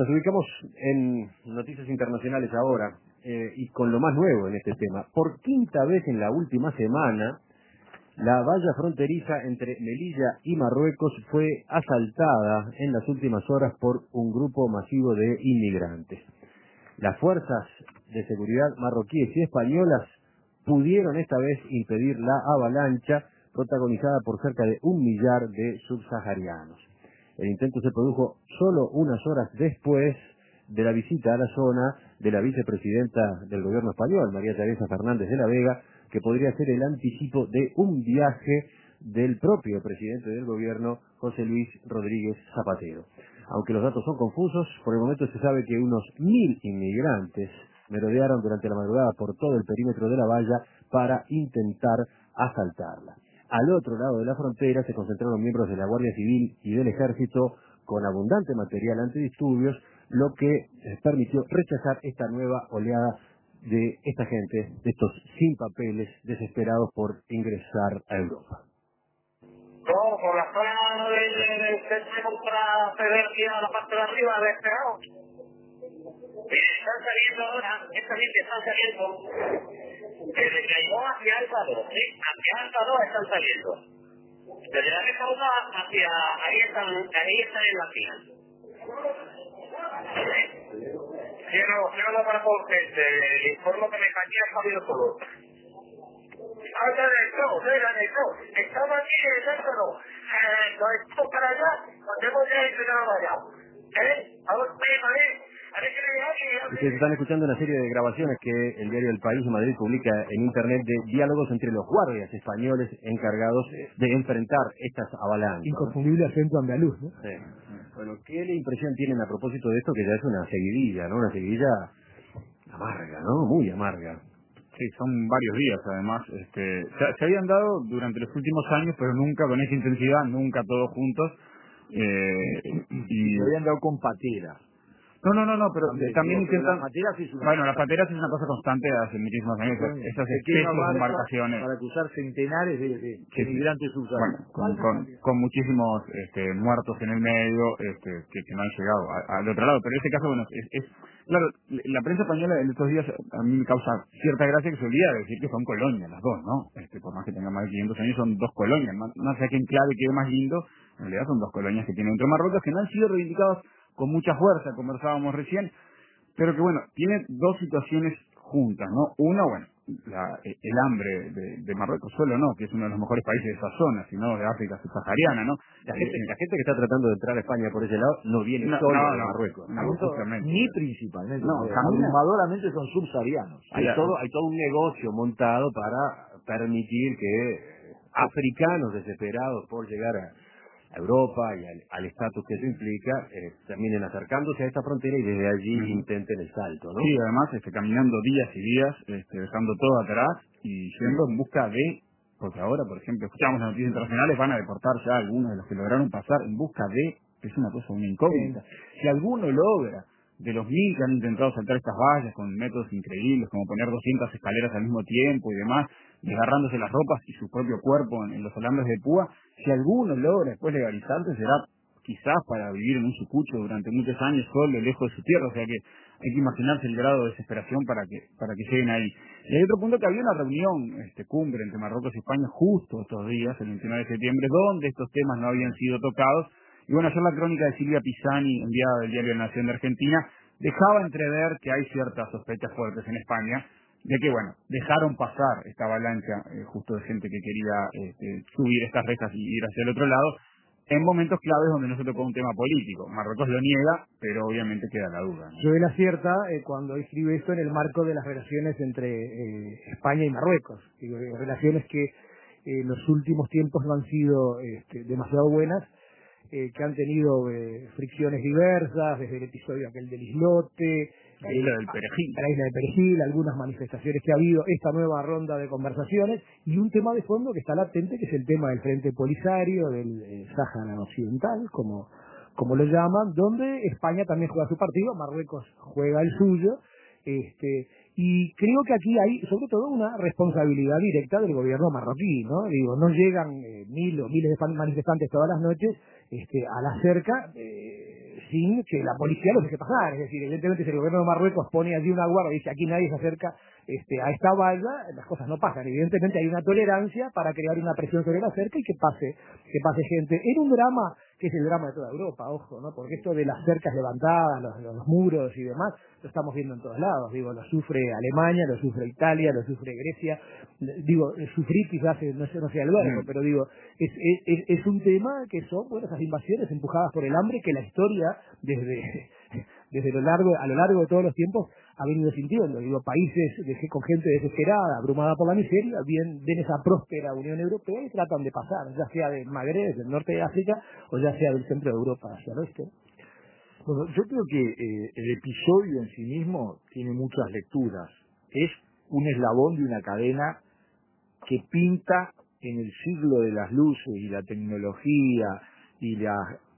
Nos ubicamos en noticias internacionales ahora y con lo más nuevo en este tema. Por quinta vez en la última semana, la valla fronteriza entre Melilla y Marruecos fue asaltada en las últimas horas por un grupo masivo de inmigrantes. Las fuerzas de seguridad marroquíes y españolas pudieron esta vez impedir la avalancha protagonizada por cerca de 1 millar de subsaharianos. El intento se produjo solo unas horas después de la visita a la zona de la vicepresidenta del gobierno español, María Teresa Fernández de la Vega, que podría ser el anticipo de un viaje del propio presidente del gobierno, José Luis Rodríguez Zapatero. Aunque los datos son confusos, por el momento se sabe que unos 1.000 inmigrantes merodearon durante la madrugada por todo el perímetro de la valla para intentar asaltarla. Al otro lado de la frontera se concentraron miembros de la Guardia Civil y del Ejército con abundante material antidisturbios, lo que permitió rechazar esta nueva oleada de esta gente, de estos sin papeles, desesperados por ingresar a Europa. No, por la zona del centro para acceder aquí a la parte de arriba de este lado. Están saliendo ahora, esta gente está saliendo desde Caimó hacia Álvaro, ¿sí? Hacia Álvaro están saliendo. Desde la mesa 1 hacia ahí están en la fila. Quiero para por gente, el informe que me caía ha sabido todo. Ahora de todo, estamos aquí en el centro, nos estamos para allá, nos hemos ya entrenado allá. A ver qué le da. Ustedes están escuchando una serie de grabaciones que el diario El País de Madrid publica en internet de diálogos entre los guardias españoles encargados de enfrentar estas avalanchas. Inconfundible acento andaluz, ¿no? Sí. Bueno, ¿qué impresión tienen a propósito de esto? Que ya es una seguidilla, ¿no? Una seguidilla amarga, ¿no? Muy amarga. Sí, son varios días, además. Se habían dado durante los últimos años, pero nunca con esa intensidad, nunca todos juntos. Y se habían dado con pateras. No, pero también intentan... Las pateras es una... Bueno, las pateras es una cosa constante hace muchísimos años, esas especies de embarcaciones. Para cruzar centenares de inmigrantes subsaharianos. Bueno, con muchísimos muertos en el medio que no han llegado al otro lado. Pero en este caso, bueno, claro, la prensa española en estos días a mí me causa cierta gracia que se olvida de decir que son colonias las dos, ¿no? Por más que tengan más de 500 años, son dos colonias. No sé qué enclave quede más lindo, en realidad son dos colonias que tienen entre Marruecos, que no han sido reivindicadas con mucha fuerza, conversábamos recién, pero que bueno, tiene dos situaciones juntas, ¿no? Una, bueno, el hambre de Marruecos solo no, que es uno de los mejores países de esa zona, sino de África subsahariana, ¿no? La gente que está tratando de entrar a España por ese lado no viene solo de Marruecos. No, justamente. Ni principalmente. No, abrumadoramente son subsaharianos. Hay todo un negocio montado para permitir que africanos desesperados por llegar a Europa y al estatus que eso implica, terminen acercándose a esta frontera y desde allí intenten el salto, ¿no? Sí, además caminando días y días, dejando todo atrás y yendo en busca de, porque ahora, por ejemplo, escuchamos las noticias internacionales, van a deportar ya algunos de los que lograron pasar en busca de, es una cosa, una incógnita. Si alguno logra, de los 1.000 que han intentado saltar estas vallas con métodos increíbles, como poner 200 escaleras al mismo tiempo y demás, desgarrándose las ropas y su propio cuerpo en los alambres de púa, si alguno logra después legalizarse, será quizás para vivir en un sucucho durante muchos años solo, lejos de su tierra, o sea que hay que imaginarse el grado de desesperación para que lleguen ahí. Y hay otro punto, que había una reunión, cumbre entre Marruecos y España justo estos días, el 29 de septiembre, donde estos temas no habían sido tocados. Y bueno, ayer la crónica de Silvia Pisani, enviada del diario La Nación de Argentina, dejaba entrever que hay ciertas sospechas fuertes en España de que, bueno, dejaron pasar esta avalancha justo de gente que quería subir estas rejas y ir hacia el otro lado, en momentos claves donde no se tocó un tema político. Marruecos lo niega, pero obviamente queda la duda, ¿no? Joel acierta cuando escribe esto en el marco de las relaciones entre España y Marruecos. Digo, relaciones que en los últimos tiempos no han sido demasiado buenas, que han tenido fricciones diversas, desde el episodio aquel del islote, la isla del Perejil. La isla de Perejil, algunas manifestaciones que ha habido, esta nueva ronda de conversaciones, y un tema de fondo que está latente, que es el tema del Frente Polisario, del Sáhara Occidental, como lo llaman, donde España también juega su partido, Marruecos juega el suyo, y creo que aquí hay sobre todo una responsabilidad directa del gobierno marroquí, ¿no? Digo, no llegan 1.000 o miles de manifestantes todas las noches a la cerca sin que la policía los deje pasar. Es decir, evidentemente si el gobierno de Marruecos pone allí una guardia y dice aquí nadie se acerca a esta valla, las cosas no pasan. Evidentemente hay una tolerancia para crear una presión sobre la cerca y que pase gente. Era un drama que es el drama de toda Europa, ojo, ¿no? Porque esto de las cercas levantadas, los muros y demás, lo estamos viendo en todos lados. Digo, lo sufre Alemania, lo sufre Italia, lo sufre Grecia. Digo, sufrir quizás no sea el verbo, pero digo, es un tema que son, bueno, esas invasiones empujadas por el hambre que la historia desde a lo largo de todos los tiempos ha venido sintiendo. Digo, países con gente desesperada, abrumada por la miseria, ven esa próspera Unión Europea y tratan de pasar, ya sea del Magreb, del norte de África, o ya sea del centro de Europa hacia el oeste. Bueno, yo creo que el episodio en sí mismo tiene muchas lecturas. Es un eslabón de una cadena que pinta en el siglo de las luces y la tecnología y la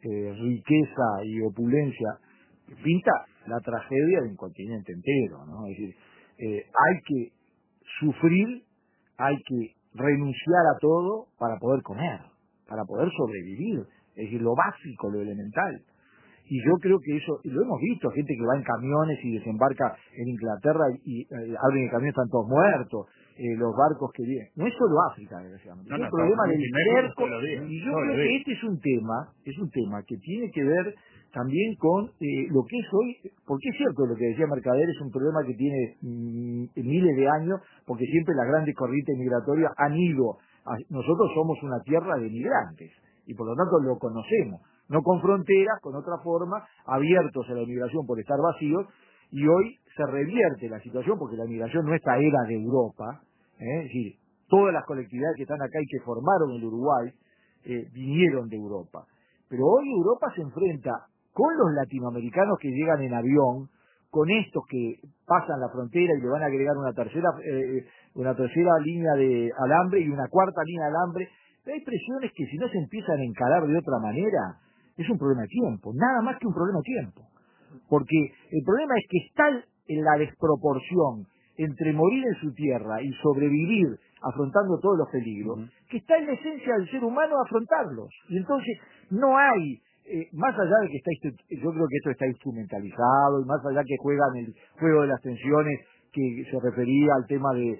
riqueza y opulencia, pinta la tragedia de un continente entero, ¿no? Es decir, hay que sufrir, hay que renunciar a todo para poder comer, para poder sobrevivir, es decir, lo básico, lo elemental. Y yo creo que eso, y lo hemos visto, gente que va en camiones y desembarca en Inglaterra y abren el camión, están todos muertos, los barcos que vienen. No es solo África, desgraciadamente, es el problema del cerco, y yo creo que este es un tema que tiene que ver también con lo que es hoy, porque es cierto lo que decía Mercader, es un problema que tiene miles de años, porque siempre las grandes corrientes migratorias han ido, nosotros somos una tierra de migrantes, y por lo tanto lo conocemos, no con fronteras, con otra forma, abiertos a la migración por estar vacíos, y hoy se revierte la situación porque la migración no era de Europa, es decir, todas las colectividades que están acá y que formaron el Uruguay vinieron de Europa. Pero hoy Europa se enfrenta con los latinoamericanos que llegan en avión, con estos que pasan la frontera y le van a agregar una tercera línea de alambre y una cuarta línea de alambre. Hay presiones que si no se empiezan a encarar de otra manera, es un problema de tiempo, nada más que un problema de tiempo. Porque el problema es que está en la desproporción entre morir en su tierra y sobrevivir afrontando todos los peligros, que está en la esencia del ser humano afrontarlos. Y entonces no hay, más allá de que yo creo que esto está instrumentalizado, y más allá que juegan el juego de las tensiones, que se refería al tema de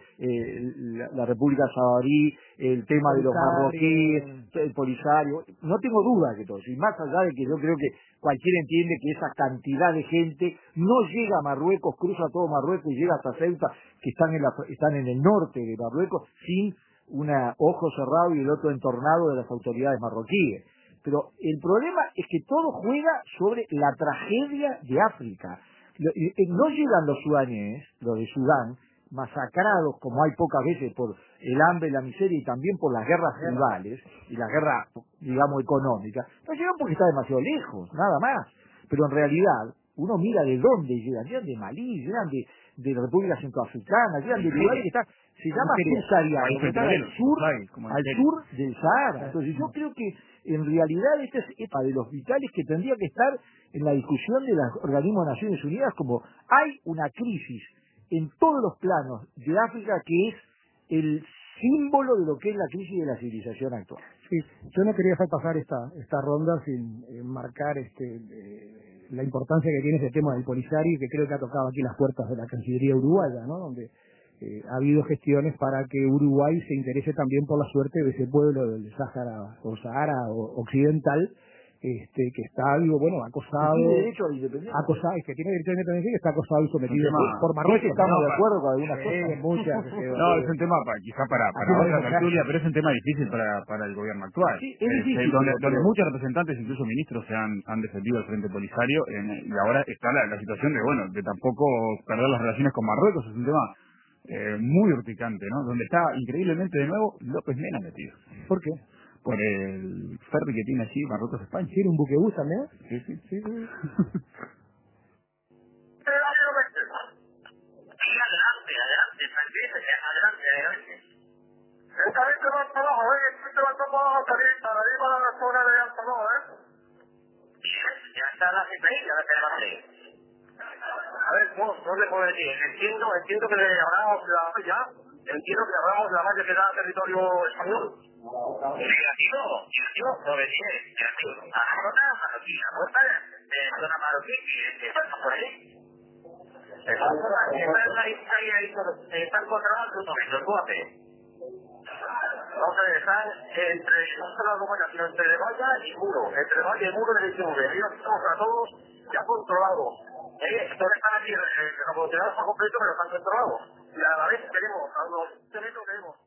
la República Saharaui, el tema de los marroquíes, el Polisario, no tengo duda que todo eso, y más allá de que yo creo que cualquiera entiende que esa cantidad de gente no llega a Marruecos, cruza todo Marruecos y llega hasta Ceuta, que están en el norte de Marruecos, sin un ojo cerrado y el otro entornado de las autoridades marroquíes. Pero el problema es que todo juega sobre la tragedia de África. No llegan los sudaneses, los de Sudán, masacrados como hay pocas veces por el hambre, la miseria y también por las guerras tribales y la guerra, digamos, económica. No llegan porque está demasiado lejos, nada más. Pero en realidad, uno mira de dónde llegan de Malí, llegan de la República Centroafricana, llegan de lugares que están, se llama subsahariano, que están al sur del Sahara. Entonces yo creo que en realidad esta es de los vitales que tendría que estar en la discusión de los organismos de Naciones Unidas, como hay una crisis en todos los planos de África que es el símbolo de lo que es la crisis de la civilización actual. Sí, yo no quería dejar pasar esta ronda sin marcar la importancia que tiene ese tema del Polisario, que creo que ha tocado aquí las puertas de la Cancillería uruguaya, ¿no? Donde ha habido gestiones para que Uruguay se interese también por la suerte de ese pueblo del Sahara occidental, que está, acosado, tiene derecho a independencia, que tiene derecho a independencia y que está acosado y sometido por Marruecos. Estamos de acuerdo con algunas cosas, muchas. No, es un tema quizá para otra tertulia, pero es un tema difícil para el gobierno actual. Sí, es difícil, donde muchos representantes, incluso ministros, se han defendido al Frente Polisario, y ahora está la situación de tampoco perder las relaciones con Marruecos. Es un tema muy urticante, ¿no? Donde está increíblemente de nuevo López Mena metido. ¿Por qué? Por el ferry que tiene allí Marruecos-España. ¿Tiene un buquebús también? Sí. Adelante, adelante. Esta vez te va para abajo, te va para salir para la zona de Alto, ya está la CPI, ya la tenemos ahí. A ver, no le puedo decir, entiendo que le hablamos entiendo que hablamos la más que da territorio español. Negativo, lo decía, negativo. A la zona marroquí, a costa zona Marroquí, que pasa por ahí. Están controlados los momentos, fíjate. Vamos a ver, están entre, no solo la comunicación, entre valla y muro, entre valla y muro del ITV. Ellos estamos a todos ya controlados. Estos están aquí, los controlados por completo, pero están controlados. Y a la vez tenemos, a los 7 metros tenemos